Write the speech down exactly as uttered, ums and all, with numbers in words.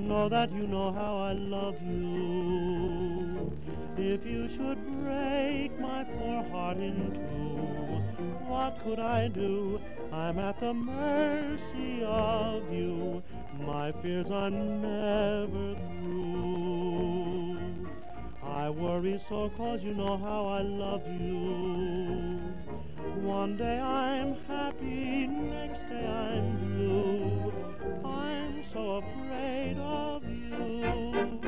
Know that you know how I love you. If you should break my poor heart in two, what could I do? I'm at the mercy of you. My fears are never through. I worry so 'cause you know how I love you. One day I'm happy, next day I'm blue. I'm so afraid of you.